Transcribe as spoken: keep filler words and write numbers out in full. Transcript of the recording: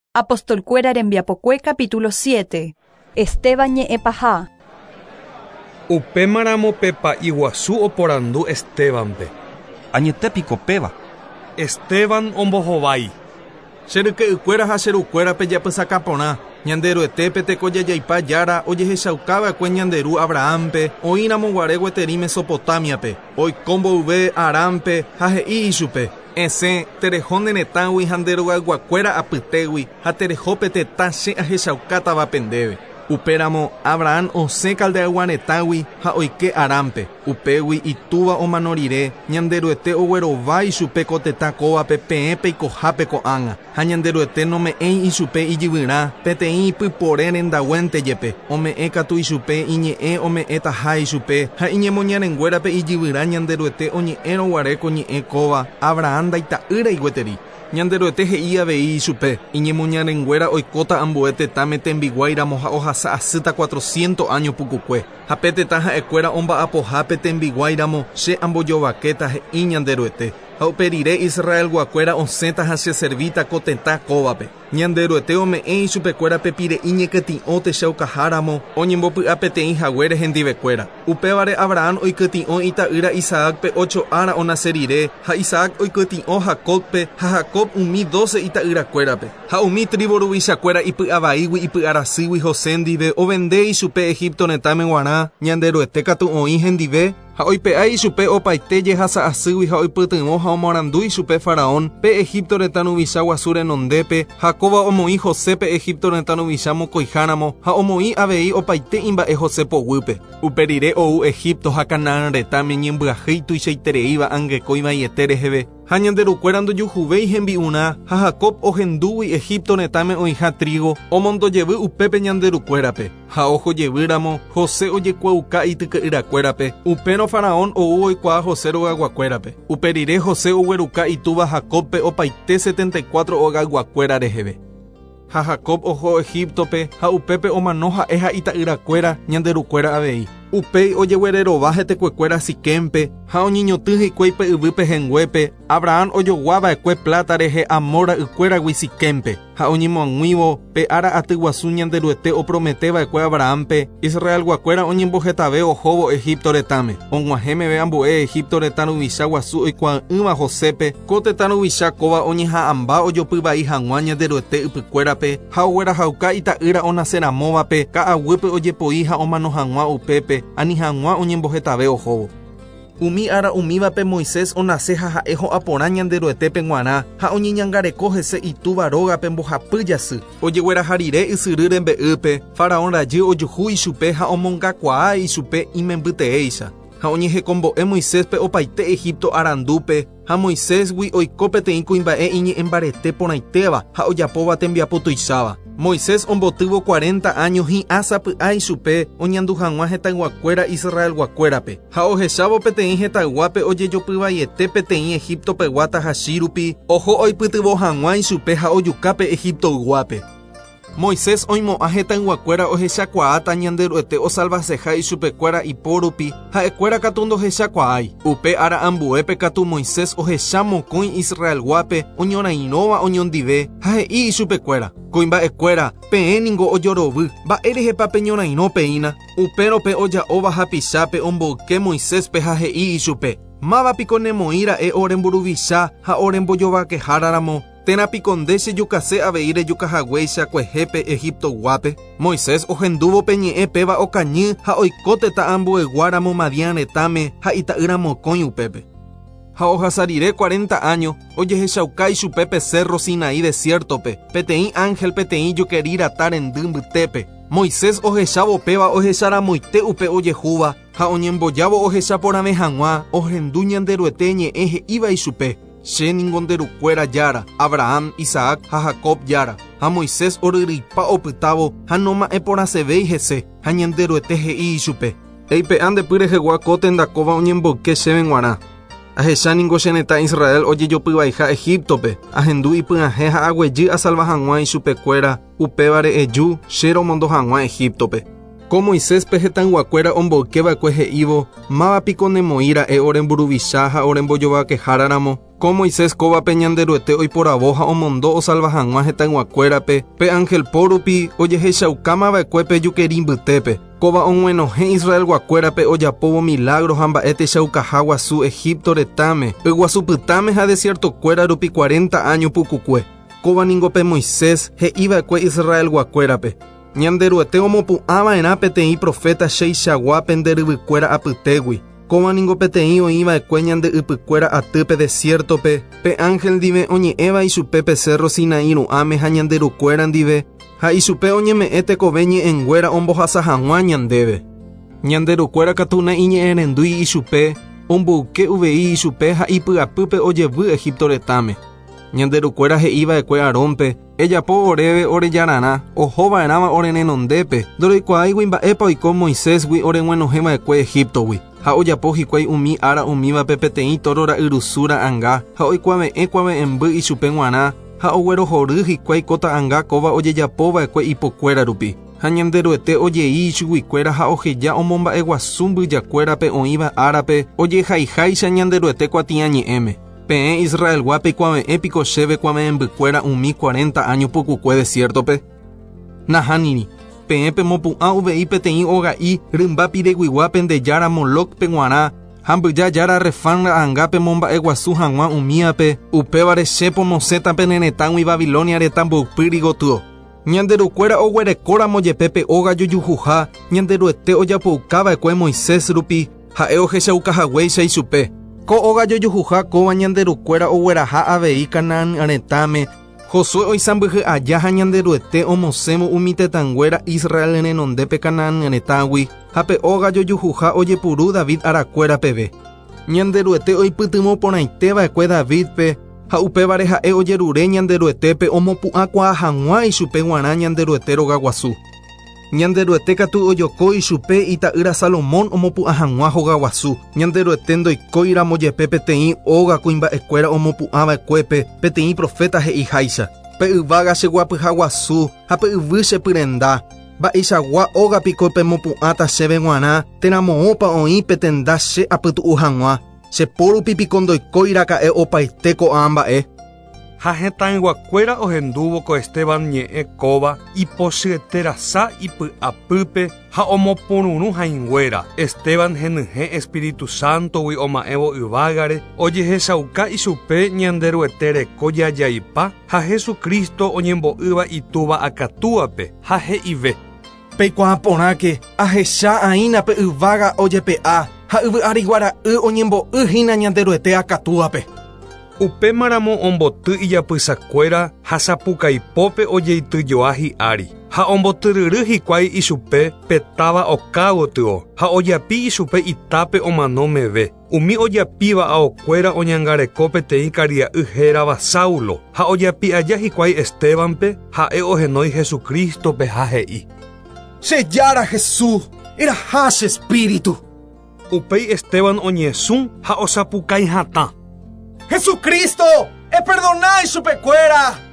Apostolkuéra rembiapokue capítulo siete. Esteban ñe'ẽpaha. Upémaramo pepa iguasu oporandu Estebanpe. Añetépiko péva. Esteban ombohovái. Cheryke'ykuéra ha cherukuérape japysakaporã. Ñanderuetépe tekojajaipa jára ojehechaukáva ñanderu Abrahampe oíramo guare gueteri Mesopotamiape. Oikómboyve Arampe ha he'i ichupe: esẽ terehóne retãgui ha nderogaguakuéra apytégui ha terehope tetã che ahechaukátava pendéve. Upéramo Abraham osẽ kaldeaguaretãgui ha oike Arampe. Upégui itúva omano rire ñanderuete oguerovái ichupe ko tetã kóvape peẽ peikohápe ko'ág̃a. Ha ñanderuete nome'ẽi ichupe ijyvyrã peteĩ ipypore rendaguente jepe. Ome'ẽ katu ichupe iñe'ẽ ome'ẽtaha ichupe ha iñemoñarenguérape ijyvyrã ñanderuete oñe'ẽroguare ko ñe'ẽ kóva Abraham ndaita'ýrai gueteri. Ñanderuete he'i avei ichupe: iñemoñarenguéra oikóta ambue tetãme tembiguairamo ha ohasa asýta cuatrocientos años pukukue. Ha pe tetã ha'ekuéra omba'apoha pe tembiguairamo che ambojovakéta he'i ñanderuete. Ha upe rire Israel guakuéra osẽta ha che servíta ko tetã kóvape. Ñanderuete ome'ẽ ichupekuéra pepire'i ñekyti'õ techaukaharamo oñembopy'a peteĩ haguére hendivekuéra. Upévare Abraham oikyti'õ ita'ýra Isaacpe ocho ára onase rire, ha Isaac oikyti'õ Jacobpe, ha Jacob umi doce ita'yrakuérape. Ha umi tribu ruvichakuéra ipy'avaígui ipy'arasýgui José ndive ovende ichupe Egipto retãme g̃uarã. Ñanderuete katu oĩ hendive ha oipe'ái ichupe opaite jehasa'asýgui ha oipytyvõ ha omorandu ichupe Faraón pe Egipto retã ruvicha guasu renondépe. Ha kóva omoĩ José pe Egipto retã ruvicha mokõiháramo ha omoĩ avei opaite imba'e José poguýpe. Upe rire ou Egipto ha Canaán retãme ñembyahýi tuichaitereíva angekói vaiete reheve. Ha ñanderukuéra ndojuhuvéi hembi'urã ha Jacob ohendúgui Egipto retãme oĩha trigo omondojevy upépe ñanderukuérape. Ha ohojevýramo José ojekuauka ityke'yrakuérape. Upérõ Faraón ou oikuaa José rogaguakuérape. Upe rire José ogueruka itúva Jacobpe opaite setenta y cuatro ogaguakuéra reheve. Ha Jacob oho Egiptope ha upépe omano ha'e ha ita'yrakuéra ñanderukuéra avei. Upéi ojeguererova hetekuekuéra Siquempe ha oñeñotỹ hikuái pe yvýpe henguépe. Abraham ojoguáva'ekue plata rehe Amor ra'ykuéragui Siquempe ha oñemoãguivo pe ára aty guasu ñanderuete oprometeva'ekue Abrahampe. Israel guakuéra oñembohetave ohóvo Egipto retãme. Og̃uahẽmeve ambue Egipto retã ruvicha guasu oikuaa'ỹva Josépe ko tetã ruvicha kóva oñeha'ãmba ojopyvai hag̃ua ñanderuete ypykuérape ha oguerahauka ita'ýra onaseramóvape ka'aguýpe ojepoi ha omano hag̃ua upépe ani hag̃ua oñembohetave ohóvo. Umi ára umívape Moisés onase ha ha'e ho'aporã ñanderuetépe g̃uarã ha oñeñangareko hese itúva rógape mbohapy jasy. Ojegueraha rire ysyry rembe'ýpe. Faraón rajy ojuhu ichupe ha omongakuaa ichupe imembyteéicha. Ha oñehekombo'e Moiséspe opaite Egipto arandúpe ha Moisésgui oiko peteĩ kuimba'e iñe'ẽmbarete porãitéva ha ojapóva tembiapo tuicháva. Moisés ombotývo cuarenta años hi'ã sapy'a ichupe oñandu hag̃ua hetãiguakuéra Israel guakuérape ha ohechávo peteĩ hetãiguápe ojejopyvaiete peteĩ Egipto pegua tahachi rupi oho oipytyvo hag̃ua ichupe ha ojukápe Egipto yguápe. Moisés oimo'ã hetãiguakuéra ohechakuaáta ñanderuete osalvaseha ichupekuéra ipórupi ha'ekuéra katu ndohechakuaái. Upe ára ambuépe katu Moisés ohecha mokõi Israel guápe oñorairõva oñondive ha he'i ichupekuéra: koimba'ekuéra peẽ ningo ojorovy, mba'érehepa peñorairõ peína. Upérope oja'óva hapichápe omboyke Moiséspe ha he'i ichupe: mávapiko nemoĩra'e oremburuvicha ha orembojovakeháraramo. Térãpiko nde chejukase avei rejukahaguéicha kuehépe Egipto guápe. Moisés ohendúvo peñe'ẽ péva okañy ha oiko tetã ambueguáramo Madián retãme ha ita'ýra mokõi upépe. Ha ohasa rire cuarenta años ojehechauka ichupe pe Cerro Sinaí desiertope peteĩ ángel peteĩ jokeri rata rendy mbytépe. Moisés ohechávo péva ohecharamoite upe ojehúva ha oñembojávo ohecha porãme hag̃ua ohendu ñanderuete ñe'ẽ he'íva ichupe: che ningonderukuéra jára Abraham, Isaac ha Jacob jára. Ha Moisés oryrypa opytávo ha noma'ẽ porãsevéi hese ha ñanderuete he'i ichupe: eipe'a ndepy rehegua ko tendakóva oñemboyke chéve g̃uarã. Ahecha ningo che retã Israel ojejopyvaiha Egiptope ahendu ipy'ahẽ ha aguejy asalva hag̃ua ichupekuéra upévare eju che romondo hag̃ua Egiptope. Ko Moiséspe hetãiguakuéra omboykeva'ekue he'ívo: mávapiko nemoĩra'e oremburuvicha ha orembojovakeháraramo. Ko Moisés kóva pe ñanderuete oiporavo ha omondo osalva hag̃ua hetãguakuérape pe ángel pórupi ojehechaukámava'ekue pe jukeri mbytépe. Kóva og̃uenohẽ Israel guakuérape ojapóvo milagro ha mba'e techaukaha guasu Egipto retãme, yguasupytãme ha desiertokuéra rupi cuarenta año pukukue. Kóva ningo pe Moisés he'íva'ekue Israel guakuérape. Ñanderuete omopu'ãva'erã peteĩ profeta cheichagua pe nderyvykuéra apytégui. Kóva ningo peteĩ oĩva'ekue ñandey'ypykuéra atýpe desiertope pe ángel ndive oñe'ẽva ichupe pe cerro Sinaí ru'ãme ha ñanderukuéra ndive, ha ichupe oñeme'ẽ tekove ñe'ẽnguéra ombohasa hag̃ua ñandéve. Ñanderukuéra katu na'iñe'ẽrendúi ichupe, omboyke uvei ichupe ha ipy'apýpe ojevy Egipto retãme. Ñanderukuéra he'íva'ekue Arónpe: ejapo oréve orejararã, ohova'erãva ore renondépe, ndoroikuaáigui mba'épa oiko Moisésgui oreg̃uenohẽva'ekue Egiptogui. Ha ojapo hikuái umi ára umívape peteĩ toro ra'yrusúra anga, ha oikuaave'ẽ kuaave'ẽmby ichupe g̃uarã, ha oguerohory hikuái ko ta'ãnga kóva ojejapova'ekue ipokuéra rupi. Ha ñanderuete ojei ichuguikuéra ha oheja omomba'eguasu mbyjakuérape oĩva árape ojehaiháicha ñanderuete kuatĩã ñe'ẽme. Peẽ Israelguápe ikuaave'ẽ piko chéve kuaave'ẽmbykuéra umi cuarenta año pukukue desiertope. Nahániri, peẽ pemopu'ã uvei peteĩ oga'i rymba pireguiguápe ndejára Moloc pe g̃uarã ha mbyjajára Refán ra'ãngápe momba'eguasu hag̃ua umívape upévare che pomosẽta pe neretãgui Babilonia reta mboypýri gotyo. Ñanderukuéra oguerekóramo jepépe óga jojuha ñanderuete ojapoukáva'ekue Moisés rupi ha'e ohechaukahaguéicha ichupe. Ko óga jojuha kóva ñanderukuéra ogueraha avei Canaán retãme. Josué oisãmbyhy'aja ha ñanderuete omosẽvo umi tetãnguéra Israel renondépe Canaán retãgui, ha pe óga jojuha ojepuru David arakuéra peve. Ñanderuete oipytymoporãiteva'ekue Davidpe ha upévare ha'e ojerure ñanderuetépe omopu'ãkuaa hag̃ua ichupe g̃uarã ñanderuete rogaguasu. Ñanderuete katu ojoko ichupe ita'ýra Salomón omopu'ã hag̃ua hogaguasu. Ñanderuete ndoikóiramo jepe peteĩ óga kuimba'ekuéra omopu'ãva'ekuépe peteĩ profeta he'iháicha. Pe yvága cheguapyha guasu ha pe yvy chepyrenda. Mba'eichagua ógapiko pemopu'ãta chéve g̃uarã teramo'õpa oĩ pe tenda che apytu'u hag̃ua. Chepórupi piko ndoikóiraka'e opaite ko'ã mba'e. Ha hetãiguakuéra ohendúvo ko Esteban ñe'ẽ kóva ipochyeterasa ipy'apýpe ha omoporũrũ hãinguéra. Esteban henyhẽ Espíritu Santogui oma'ẽvo yvágare ojehechauka ichupe ñanderuete reko jajaipa ha Jesukristo oñembo'ýva itúva akatúvape ha he'ive: peikuaa porãke ahecha'aína pe yvága ojepe'a ha yvy'ári guara'y oñembo'ýhína ñanderuete akatúvape. Upémaramo omboty ijapysakuéra ha sapukaipópe ojeityjoa hi'ári ha ombotyryry hikuái ichupe pe táva oka gotyo ha ojapi ichupe itápe omano meve. Umi ojapíva aokuéra oñangareko peteĩ karia'y hérava Saulo ha ojapi aja hikuái Estebanpe ha'e ohenói Jesukristope ha he'i: chejara Jesús, eraha che espíritu. Upéi Esteban oñesũ ha osapukãi hatã: Jesucristo, e perdonáis su pecuera.